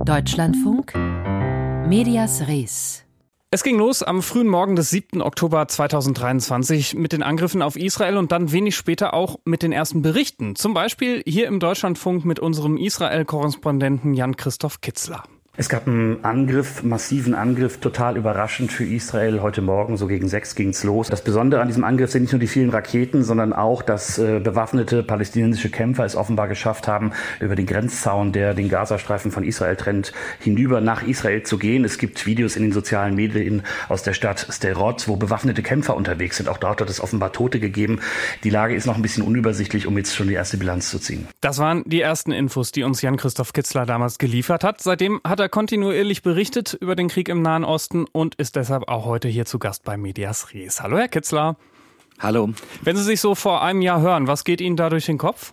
Deutschlandfunk, Medias Res. Es ging los am frühen Morgen des 7. Oktober 2023 mit den Angriffen auf Israel und dann wenig später auch mit den ersten Berichten. Zum Beispiel hier im Deutschlandfunk mit unserem Israel-Korrespondenten Jan-Christoph Kitzler. Es gab einen Angriff, massiven Angriff, total überraschend für Israel. Heute Morgen, so gegen 6 ging's los. Das Besondere an diesem Angriff sind nicht nur die vielen Raketen, sondern auch, dass bewaffnete palästinensische Kämpfer es offenbar geschafft haben, über den Grenzzaun, der den Gazastreifen von Israel trennt, hinüber nach Israel zu gehen. Es gibt Videos in den sozialen Medien aus der Stadt Sderot, wo bewaffnete Kämpfer unterwegs sind. Auch dort hat es offenbar Tote gegeben. Die Lage ist noch ein bisschen unübersichtlich, um jetzt schon die erste Bilanz zu ziehen. Das waren die ersten Infos, die uns Jan-Christoph Kitzler damals geliefert hat. Seitdem hat er kontinuierlich berichtet über den Krieg im Nahen Osten und ist deshalb auch heute hier zu Gast bei Medias Res. Hallo, Herr Kitzler. Hallo. Wenn Sie sich so vor einem Jahr hören, was geht Ihnen da durch den Kopf?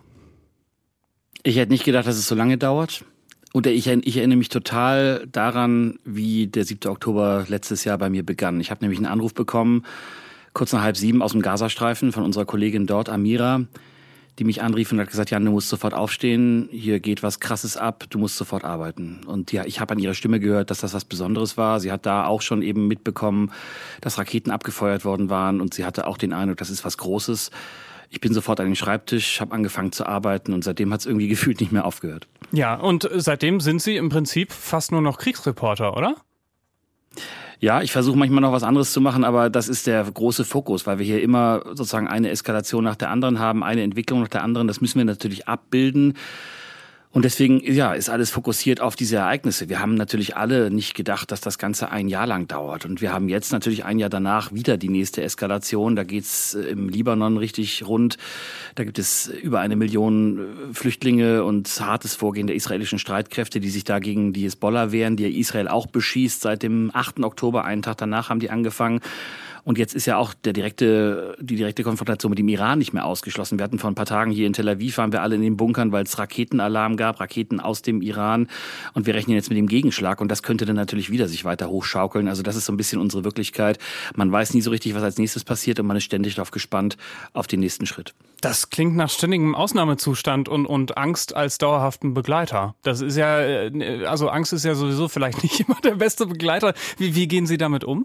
Ich hätte nicht gedacht, dass es so lange dauert. Und ich erinnere mich total daran, wie der 7. Oktober letztes Jahr bei mir begann. Ich habe nämlich einen Anruf bekommen, kurz nach 6:30 aus dem Gazastreifen von unserer Kollegin dort, Amira, die mich anrief und hat gesagt, Jan, du musst sofort aufstehen, hier geht was Krasses ab, du musst sofort arbeiten. Und ja, ich habe an ihrer Stimme gehört, dass das was Besonderes war. Sie hat da auch schon eben mitbekommen, dass Raketen abgefeuert worden waren und sie hatte auch den Eindruck, das ist was Großes. Ich bin sofort an den Schreibtisch, habe angefangen zu arbeiten und seitdem hat es irgendwie gefühlt nicht mehr aufgehört. Ja, und seitdem sind Sie im Prinzip fast nur noch Kriegsreporter, oder? Ja, ich versuche manchmal noch was anderes zu machen, aber das ist der große Fokus, weil wir hier immer sozusagen eine Eskalation nach der anderen haben, eine Entwicklung nach der anderen. Das müssen wir natürlich abbilden. Und deswegen, ja, ist alles fokussiert auf diese Ereignisse. Wir haben natürlich alle nicht gedacht, dass das Ganze ein Jahr lang dauert. Und wir haben jetzt natürlich ein Jahr danach wieder die nächste Eskalation. Da geht's im Libanon richtig rund. Da gibt es über 1 Million Flüchtlinge und hartes Vorgehen der israelischen Streitkräfte, die sich da gegen die Hisbollah wehren, die Israel auch beschießt. Seit dem 8. Oktober, einen Tag danach, haben die angefangen. Und jetzt ist ja auch die direkte Konfrontation mit dem Iran nicht mehr ausgeschlossen. Wir hatten vor ein paar Tagen hier in Tel Aviv, waren wir alle in den Bunkern, weil es Raketenalarm gab, Raketen aus dem Iran. Und wir rechnen jetzt mit dem Gegenschlag. Und das könnte dann natürlich wieder sich weiter hochschaukeln. Also das ist so ein bisschen unsere Wirklichkeit. Man weiß nie so richtig, was als nächstes passiert. Und man ist ständig darauf gespannt auf den nächsten Schritt. Das klingt nach ständigem Ausnahmezustand und Angst als dauerhaften Begleiter. Das ist ja, also Angst ist ja sowieso vielleicht nicht immer der beste Begleiter. Wie gehen Sie damit um?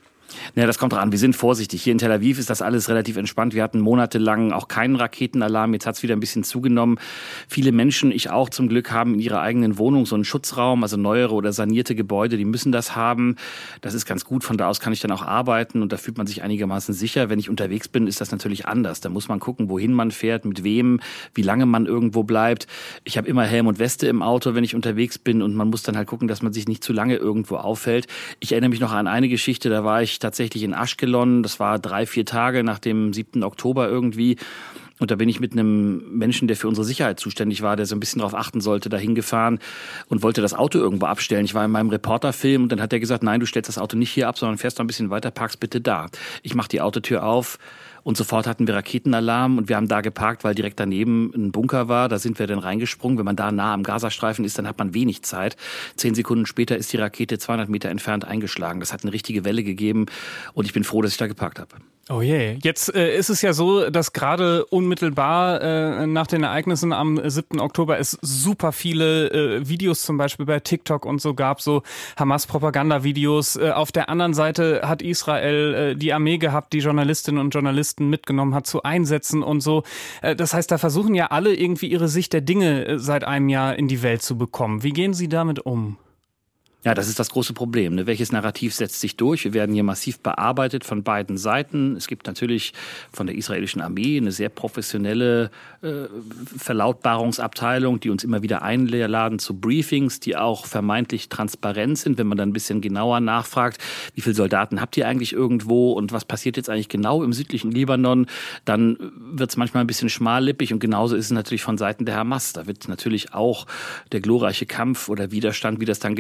Ja, das kommt dran. Wir sind vorsichtig. Hier in Tel Aviv ist das alles relativ entspannt. Wir hatten monatelang auch keinen Raketenalarm. Jetzt hat es wieder ein bisschen zugenommen. Viele Menschen, ich auch zum Glück, haben in ihrer eigenen Wohnung so einen Schutzraum, also neuere oder sanierte Gebäude, die müssen das haben. Das ist ganz gut. Von da aus kann ich dann auch arbeiten und da fühlt man sich einigermaßen sicher. Wenn ich unterwegs bin, ist das natürlich anders. Da muss man gucken, wohin man fährt, mit wem, wie lange man irgendwo bleibt. Ich habe immer Helm und Weste im Auto, wenn ich unterwegs bin und man muss dann halt gucken, dass man sich nicht zu lange irgendwo aufhält. Ich erinnere mich noch an eine Geschichte, da war ich tatsächlich in Ashkelon. Das war 3-4 Tage nach dem 7. Oktober irgendwie. Und da bin ich mit einem Menschen, der für unsere Sicherheit zuständig war, der so ein bisschen darauf achten sollte, dahin gefahren und wollte das Auto irgendwo abstellen. Ich war in meinem Reporterfilm und dann hat er gesagt, nein, du stellst das Auto nicht hier ab, sondern fährst noch ein bisschen weiter, parkst bitte da. Ich mache die Autotür auf. Und sofort hatten wir Raketenalarm und wir haben da geparkt, weil direkt daneben ein Bunker war. Da sind wir dann reingesprungen. Wenn man da nah am Gazastreifen ist, dann hat man wenig Zeit. 10 Sekunden später ist die Rakete 200 Meter entfernt eingeschlagen. Das hat eine richtige Welle gegeben und ich bin froh, dass ich da geparkt habe. Oh je, jetzt ist es ja so, dass gerade unmittelbar nach den Ereignissen am 7. Oktober es super viele Videos zum Beispiel bei TikTok und so gab, so Hamas-Propaganda-Videos. Auf der anderen Seite hat Israel die Armee gehabt, die Journalistinnen und Journalisten mitgenommen hat zu Einsätzen und so. Das heißt, da versuchen ja alle irgendwie ihre Sicht der Dinge seit einem Jahr in die Welt zu bekommen. Wie gehen Sie damit um? Ja, das ist das große Problem. Ne? Welches Narrativ setzt sich durch? Wir werden hier massiv bearbeitet von beiden Seiten. Es gibt natürlich von der israelischen Armee eine sehr professionelle Verlautbarungsabteilung, die uns immer wieder einladen zu Briefings, die auch vermeintlich transparent sind, wenn man dann ein bisschen genauer nachfragt, wie viele Soldaten habt ihr eigentlich irgendwo und was passiert jetzt eigentlich genau im südlichen Libanon, dann wird es manchmal ein bisschen schmallippig und genauso ist es natürlich von Seiten der Hamas. Da wird natürlich auch der glorreiche Kampf oder Widerstand, wie das dann genannt wird,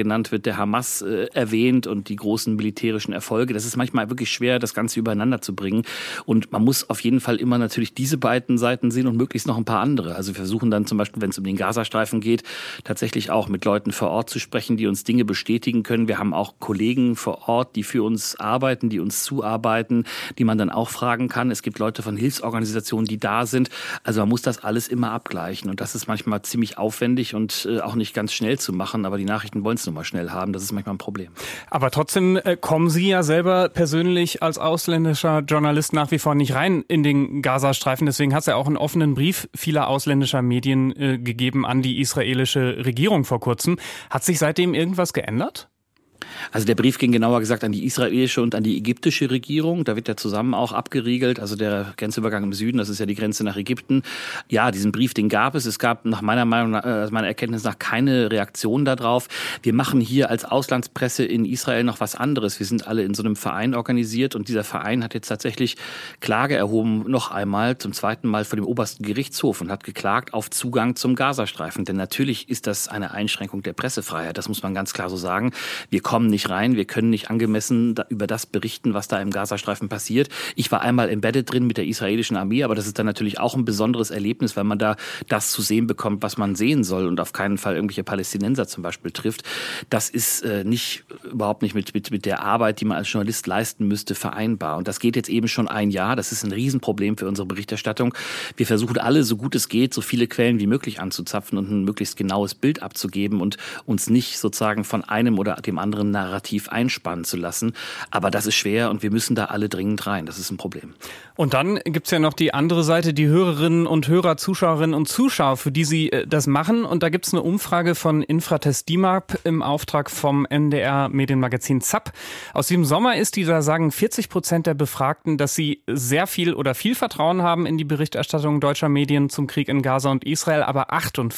der Hamas erwähnt und die großen militärischen Erfolge. Das ist manchmal wirklich schwer, das Ganze übereinander zu bringen. Und man muss auf jeden Fall immer natürlich diese beiden Seiten sehen und möglichst noch ein paar andere. Also wir versuchen dann zum Beispiel, wenn es um den Gazastreifen geht, tatsächlich auch mit Leuten vor Ort zu sprechen, die uns Dinge bestätigen können. Wir haben auch Kollegen vor Ort, die für uns arbeiten, die uns zuarbeiten, die man dann auch fragen kann. Es gibt Leute von Hilfsorganisationen, die da sind. Also man muss das alles immer abgleichen. Und das ist manchmal ziemlich aufwendig und auch nicht ganz schnell zu machen. Aber die Nachrichten wollen es nun mal schnell haben. Das ist manchmal ein Problem. Aber trotzdem kommen Sie ja selber persönlich als ausländischer Journalist nach wie vor nicht rein in den Gazastreifen. Deswegen hat es ja auch einen offenen Brief vieler ausländischer Medien gegeben an die israelische Regierung vor kurzem. Hat sich seitdem irgendwas geändert? Also der Brief ging genauer gesagt an die israelische und an die ägyptische Regierung. Da wird ja zusammen auch abgeriegelt. Also der Grenzübergang im Süden, das ist ja die Grenze nach Ägypten. Ja, diesen Brief, den gab es. Es gab nach meiner Meinung, meiner Erkenntnis nach keine Reaktion darauf. Wir machen hier als Auslandspresse in Israel noch was anderes. Wir sind alle in so einem Verein organisiert und dieser Verein hat jetzt tatsächlich Klage erhoben, noch einmal, zum zweiten Mal vor dem obersten Gerichtshof und hat geklagt auf Zugang zum Gazastreifen. Denn natürlich ist das eine Einschränkung der Pressefreiheit. Das muss man ganz klar so sagen. Wir kommen nicht rein, wir können nicht angemessen über das berichten, was da im Gazastreifen passiert. Ich war einmal embedded drin mit der israelischen Armee, aber das ist dann natürlich auch ein besonderes Erlebnis, weil man da das zu sehen bekommt, was man sehen soll und auf keinen Fall irgendwelche Palästinenser zum Beispiel trifft. Das ist überhaupt nicht mit der Arbeit, die man als Journalist leisten müsste, vereinbar. Und das geht jetzt eben schon ein Jahr. Das ist ein Riesenproblem für unsere Berichterstattung. Wir versuchen alle, so gut es geht, so viele Quellen wie möglich anzuzapfen und ein möglichst genaues Bild abzugeben und uns nicht sozusagen von einem oder dem anderen Narrativ einspannen zu lassen. Aber das ist schwer und wir müssen da alle dringend rein. Das ist ein Problem. Und dann gibt's ja noch die andere Seite, die Hörerinnen und Hörer, Zuschauerinnen und Zuschauer, für die Sie das machen. Und da gibt's eine Umfrage von Infratest DIMAP im Auftrag vom NDR-Medienmagazin ZAP. Aus diesem Sommer ist die, da sagen 40% der Befragten, dass sie sehr viel oder viel Vertrauen haben in die Berichterstattung deutscher Medien zum Krieg in Gaza und Israel. Aber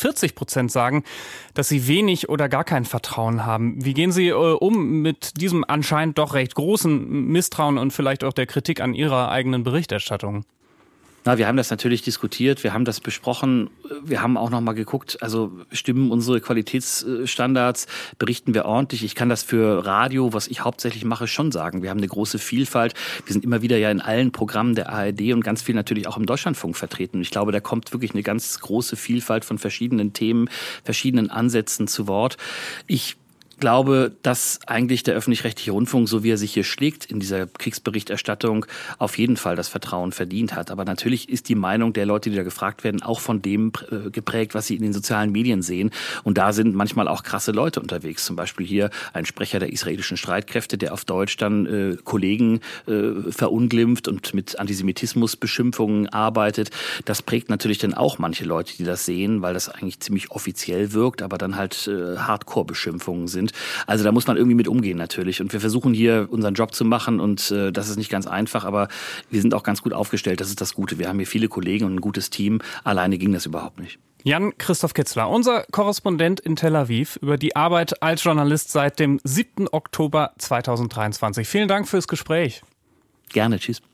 48% sagen, dass sie wenig oder gar kein Vertrauen haben. Wie gehen Sie um mit diesem anscheinend doch recht großen Misstrauen und vielleicht auch der Kritik an Ihrer eigenen Berichterstattung? Na, wir haben das natürlich diskutiert, wir haben das besprochen, wir haben auch noch mal geguckt, also stimmen unsere Qualitätsstandards, berichten wir ordentlich. Ich kann das für Radio, was ich hauptsächlich mache, schon sagen. Wir haben eine große Vielfalt. Wir sind immer wieder ja in allen Programmen der ARD und ganz viel natürlich auch im Deutschlandfunk vertreten. Und ich glaube, da kommt wirklich eine ganz große Vielfalt von verschiedenen Themen, verschiedenen Ansätzen zu Wort. Ich glaube, dass eigentlich der öffentlich-rechtliche Rundfunk, so wie er sich hier schlägt in dieser Kriegsberichterstattung, auf jeden Fall das Vertrauen verdient hat. Aber natürlich ist die Meinung der Leute, die da gefragt werden, auch von dem geprägt, was sie in den sozialen Medien sehen. Und da sind manchmal auch krasse Leute unterwegs. Zum Beispiel hier ein Sprecher der israelischen Streitkräfte, der auf Deutsch dann Kollegen verunglimpft und mit Antisemitismusbeschimpfungen arbeitet. Das prägt natürlich dann auch manche Leute, die das sehen, weil das eigentlich ziemlich offiziell wirkt, aber dann halt Hardcore-Beschimpfungen sind. Also da muss man irgendwie mit umgehen natürlich. Und wir versuchen hier unseren Job zu machen und das ist nicht ganz einfach, aber wir sind auch ganz gut aufgestellt. Das ist das Gute. Wir haben hier viele Kollegen und ein gutes Team. Alleine ging das überhaupt nicht. Jan-Christoph Kitzler, unser Korrespondent in Tel Aviv, über die Arbeit als Journalist seit dem 7. Oktober 2023. Vielen Dank fürs Gespräch. Gerne, tschüss.